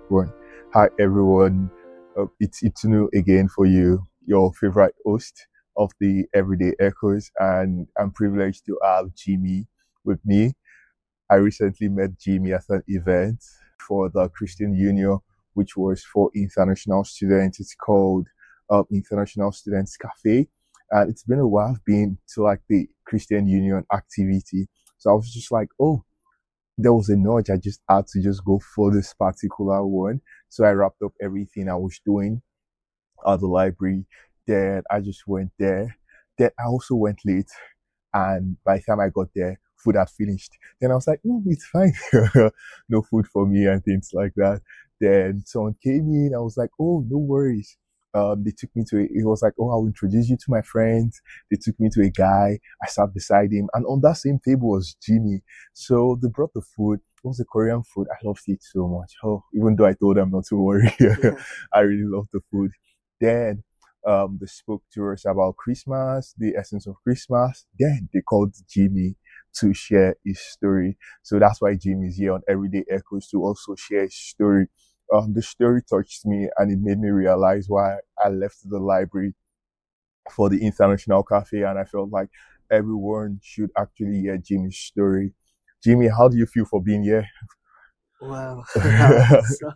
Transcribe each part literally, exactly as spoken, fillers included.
One. Hi everyone, uh, it's Itunu again for you, your favorite host of the Everyday Echoes, and I'm privileged to have Jimmy with me. I recently met Jimmy at an event for the Christian Union, which was for international students. It's called uh, International Students Cafe, and it's been a while I've been to like the Christian Union activity. So I was just like, oh, there was a nudge. I just had to just go for this particular one. So I wrapped up everything I was doing at the library. Then I just went there. Then I also went late. And by the time I got there, food had finished. Then I was like, mm, it's fine. No food for me and things like that. Then someone came in. I was like, oh, no worries. Um, they took me to a, it was like, oh, I'll introduce you to my friends. They took me to a guy. I sat beside him. And on that same table was Jimmy. So they brought the food. It was a Korean food. I loved it so much. Oh, even though I told them not to worry, I really loved the food. Then um, they spoke to us about Christmas, the essence of Christmas. Then they called Jimmy to share his story. So that's why Jimmy is here on Everyday Echoes to also share his story. Um, the story touched me and it made me realize why I left the library for the International Cafe, and I felt like everyone should actually hear Jimmy's story. Jimmy, how do you feel for being here? Wow. So,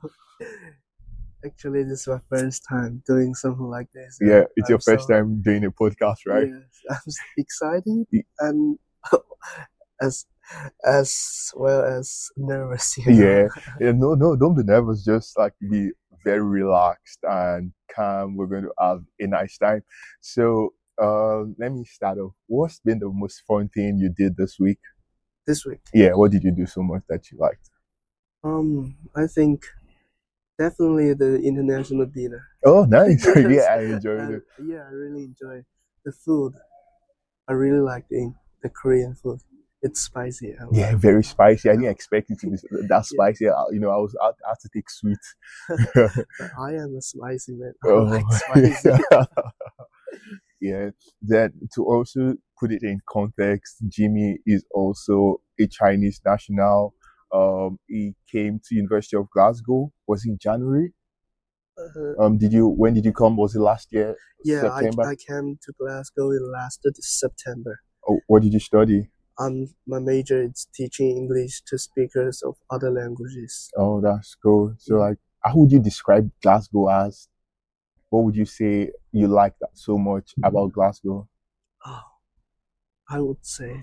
actually, this is my first time doing something like this. Yeah, it's I'm your first so, time doing a podcast, right? Yes, I'm excited and as as well as nervous. You know? Yeah, yeah, no, no, don't be nervous. Just like be very relaxed and calm. We're going to have a nice time. So, uh, let me start off. What's been the most fun thing you did this week? This week, Yeah, what did you do so much that you liked? um, I think definitely the international dinner. Oh, nice. Yes, Yeah, I enjoyed and it. yeah, I really enjoy the food. I really like the the Korean food. It's spicy. I Yeah, like very it. spicy. I didn't expect it to be that Yeah, spicy. I- You know, I was I I had to take sweet. but I am a spicy man. I Oh, like spicy. yeah. Then to also put it in context, Jimmy is also a Chinese national. Um, he came to University of Glasgow. Was it in January? Uh, Um, did you? When did you come? Was it last year, Yeah, I, September? I came to Glasgow in last September. Oh, what did you study? Um, my major is teaching English to speakers of other languages. Oh, that's cool. So, Yeah. like, how would you describe Glasgow as? What would you say you like that so much about Glasgow? Oh, I would say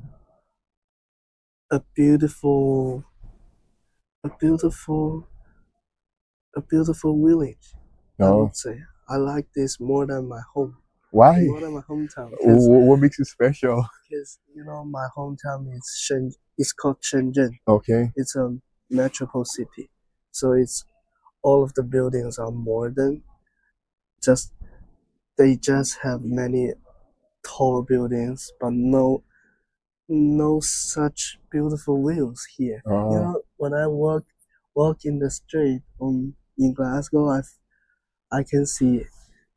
a beautiful, a beautiful, a beautiful village. I No, would say I like this more than my home, why? more than my hometown, because Wh- What makes it special? because you know my hometown is Shen, it's called Shenzhen. Okay. It's a metropole city, so it's all of the buildings are modern. Just they just have many tall buildings, but no no such beautiful views here. You Uh, know, when I walk walk in the street on in Glasgow, I I can see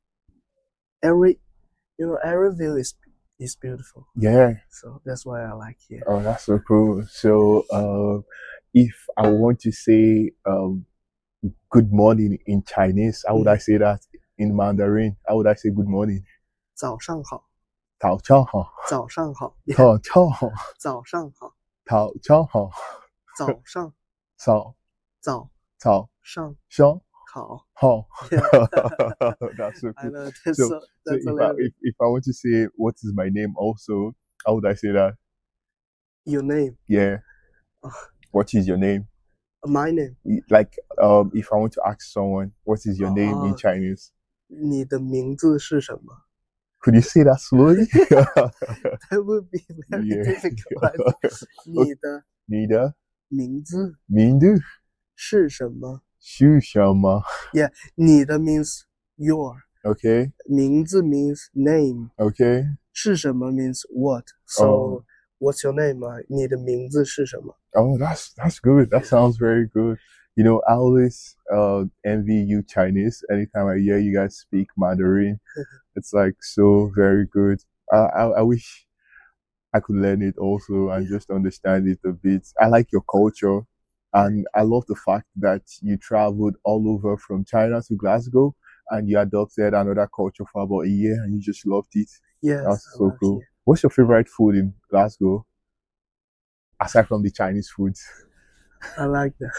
every you know every view is is beautiful. yeah. So that's why I like here. Oh, that's so cool. So, uh, if I want to say um, good morning in Chinese, how would I Mm. say that in Mandarin? How would I say good morning? 早上好， 早上好， 早上好， 早上好， 早上好， 早上好， 早上早早早上上好。 好. Yeah. That's so I cool. know that's So, so, so that's a if I little if, bit if I want to say what is my name also, how would I say that? your name. Yeah. Oh, What is your name? my name. Like um if I want to ask someone what is your name in Oh, Chinese, 你的名字是什么？ could you say that slowly? That would be very Yeah. difficult. I think. 你的你的名字名字是什么？ 是什么？ Yeah, 你的 means your. Okay, 名字 means name. okay. 是什么 means what. So, Oh. what's your name? 啊，你的名字是什么？ Oh, that's that's good. That sounds very good. You know, I always uh envy you Chinese anytime I hear you guys speak Mandarin. It's like so very good. I I, I wish I could learn it also and just understand it a bit. I like your culture. And I love the fact that you traveled all over from China to Glasgow and you adopted another culture for about a year and you just loved it. Yes, That's I so love cool. here. What's your favorite food in Glasgow, aside from the Chinese foods? I like the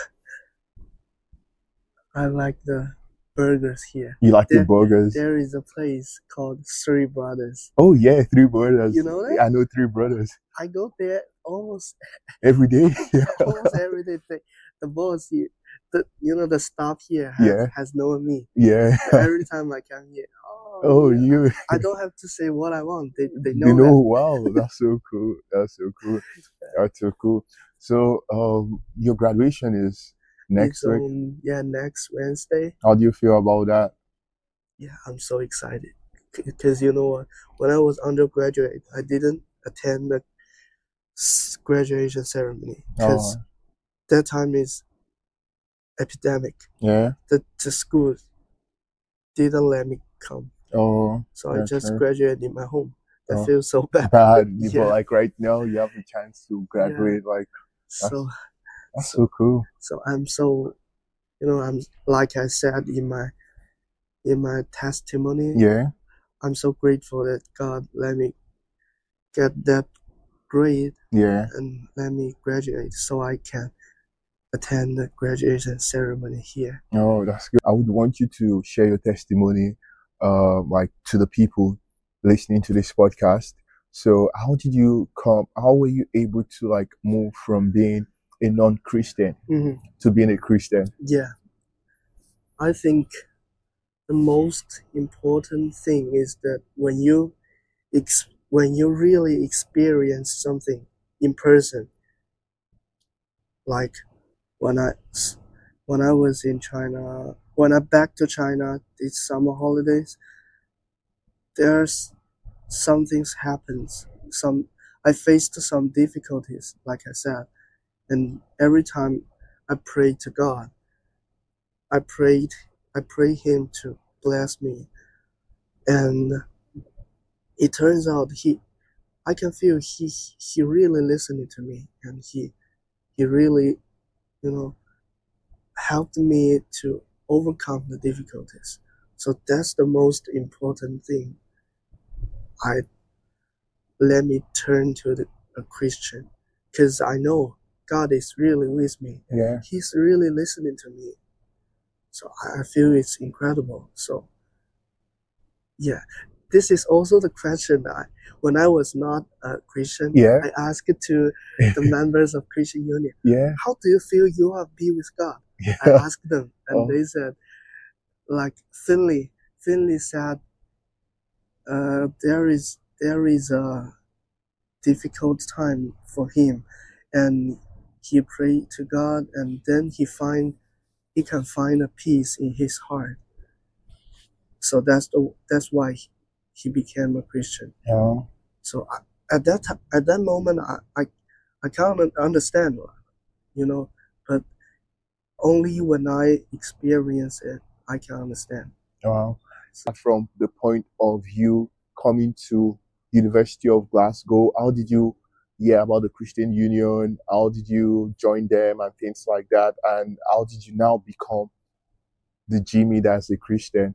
I like the burgers here. You like the There burgers? there is a place called Three Brothers. Oh yeah, Three Brothers. You know that? I know Three Brothers. I go there almost Every day. almost every day. The, the boss here, the you know the staff here has Yeah. has known me. Yeah. So every time I come here, oh, Oh, yeah, you. I don't have to say what I want. They they know They know. that. Wow, that's so cool. That's so cool. That's so cool. So, um, your graduation is next It's week. on yeah next Wednesday. How do you feel about that? Yeah, I'm so excited because you know what? When I was undergraduate, I didn't attend the s- graduation ceremony because Oh, that time is epidemic. yeah. The the school didn't let me come, Oh, so I that's just right. graduated in my home. That Oh, feels so bad. bad. Yeah. But like right now, you have the chance to graduate. Like that's So that's so so cool. so I'm so you know I'm like I said in my in my testimony. Yeah. I'm so grateful that God let me get that grade Yeah. and let me graduate so I can attend the graduation ceremony here. Oh, that's good. I would want you to share your testimony, uh, like to the people listening to this podcast. So, how did you come? How were you able to like move from being a non-Christian hmm to being a Christian? Yeah, I think the most important thing is that when you ex- when you really experience something in person, like when I when I was in China, when I back to China this summer holidays, there's some things happens. Some I faced some difficulties, like I said, and every time I pray to God, I prayed, I pray Him to bless me, and it turns out He, I can feel He, He really listening to me, and He, He really, you know, helped me to overcome the difficulties. So that's the most important thing. I let me turn to the, a Christian, because I know God is really with me. Yeah. He's really listening to me. So I feel it's incredible. So yeah, this is also the question I, when I was not a Christian, Yeah. I asked to the members of Christian Union, Yeah. how do you feel you are be with God? Yeah. I asked them, and Oh. they said, like Finley, Finley said, uh, there is there is a difficult time for him, and he prayed to God, and then he find he can find a peace in his heart. So that's the that's why he, he became a Christian. Yeah. So I, at that ti- at that moment, I I, I can't un- understand, you know, but only when I experience it, I can understand. Wow. From the point of you coming to University of Glasgow, how did you hear about the Christian Union? How did you join them and things like that? And how did you now become the Jimmy that's a Christian?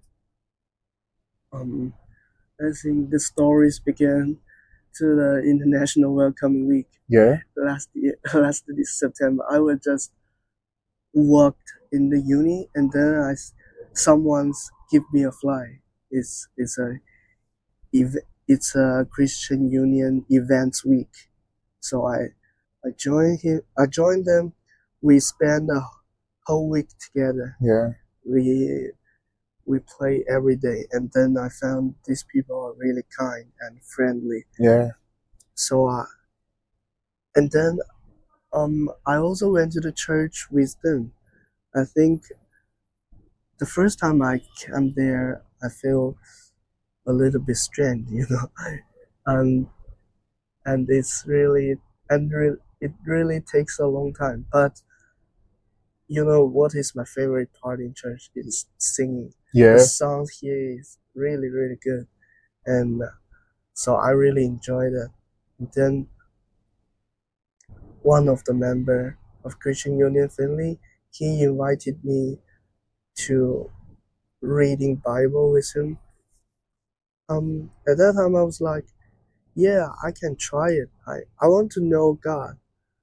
Um, I think the stories began to the International Welcoming Week Yeah. last year, last this September. I was just worked in the uni, and then I, s- someone's give me a fly. It's it's a ev- it's a Christian Union events week. So I I joined him. I joined them. We spent a whole week together. Yeah. We we play every day, and then I found these people are really kind and friendly. Yeah. So uh, and then um I also went to the church with them. I think the first time I came there, I feel a little bit strange, you know, and and it's really and re- it really takes a long time. But you know what is my favorite part in church is singing. Yeah. The sound here is really really good, and uh, so I really enjoy that. And then one of the member of Christian Union Finley, he invited me to reading Bible with him. Um, at that time I was like, yeah, I can try it. I, I want to know God.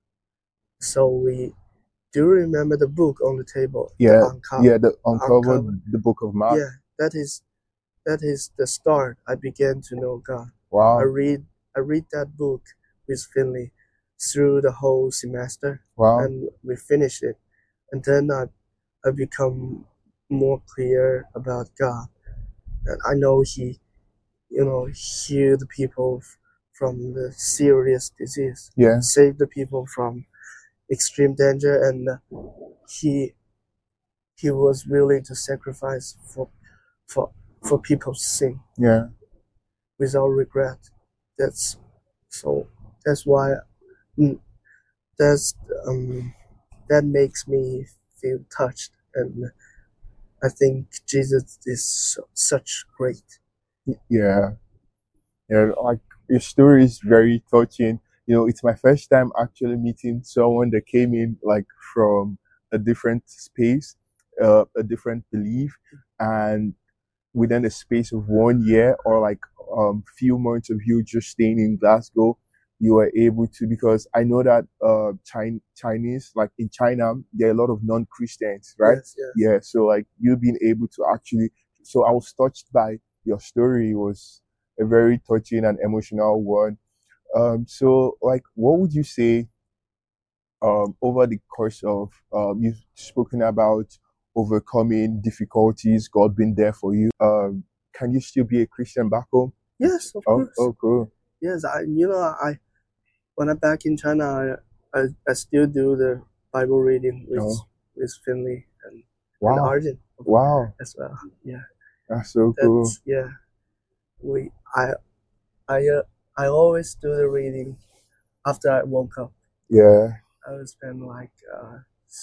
So we do you remember the book on the table? Yeah, the unco- yeah, the uncovered uncovered. the book of Mark. Yeah, that is that is the start. I began to know God. Wow. I read I read that book with Finley through the whole semester. Wow. And we finished it. And then I I become more clear about God. And I know he you know healed the people from the serious disease. Yeah. Saved the people from extreme danger, and he he was willing to sacrifice for for for people's sin. Yeah. Without regret. That's so that's why that's um that makes me feel touched, and I think Jesus is so, such great. Yeah. Yeah, like your story is very touching. You know, it's my first time actually meeting someone that came in like from a different space, uh, a different belief, and within a space of one year or like um few months of you just staying in Glasgow, you were able to, because I know that uh Chin- Chinese, like in China, there are a lot of non-Christians, right? Yes, yes. Yeah, so like you being able to actually, so I was touched by your story. It was a very touching and emotional one. Um, so like, what would you say um over the course of um you've spoken about overcoming difficulties, God being there for you. Um, can you still be a Christian back home? Yes, of Oh, course. oh, cool. Yes, I you know I when I'm back in China, I I, I still do the Bible reading with Oh. with Finley and, and Wow. Arjun Wow. as well. Yeah, That's so cool. that's yeah. We I I uh, I always do the reading after I woke up. Yeah. I will spend like uh,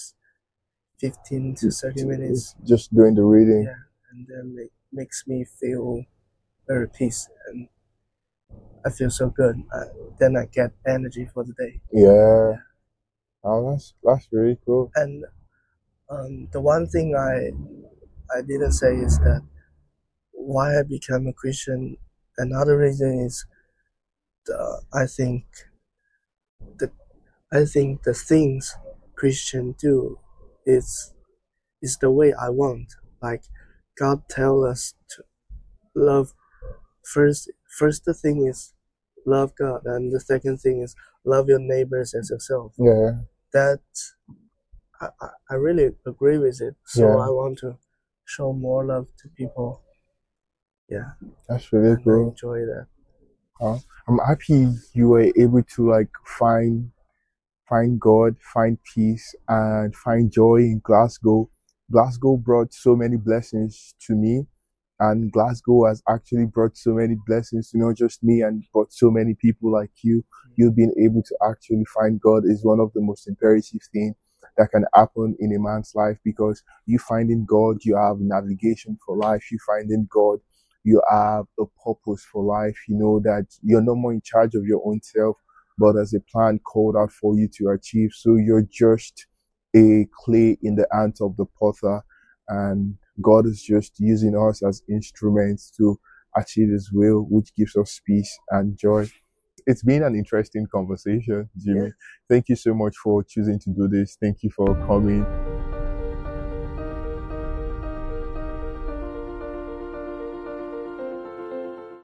fifteen to thirty minutes. Just doing the reading. Yeah, and then it makes me feel very peace, and I feel so good. Uh, then I get energy for the day. Yeah. Oh, that's that's really cool. And um, the one thing I I didn't say is that why I became a Christian. Another reason is the, I think the I think the things Christian do is is the way I want. Like God tell us to love first. First the thing is love God, and the second thing is love your neighbors as yourself. Yeah. That I, I, I really agree with it. So Yeah. I want to show more love to people. Yeah. That's really and I cool. enjoy that. Uh, I'm happy you were able to like find find God, find peace, and find joy in Glasgow. Glasgow brought so many blessings to me, and Glasgow has actually brought so many blessings to not just me, and brought so many people like you. You being able to actually find God is one of the most imperative things that can happen in a man's life, because you finding God, you have navigation for life. You finding God, you have a purpose for life. You know that you're no more in charge of your own self, but there's a plan called out for you to achieve. So you're just a clay in the hands of the potter, and God is just using us as instruments to achieve His will, which gives us peace and joy. It's been an interesting conversation, Jimmy. Yeah. Thank you so much for choosing to do this. Thank you for coming.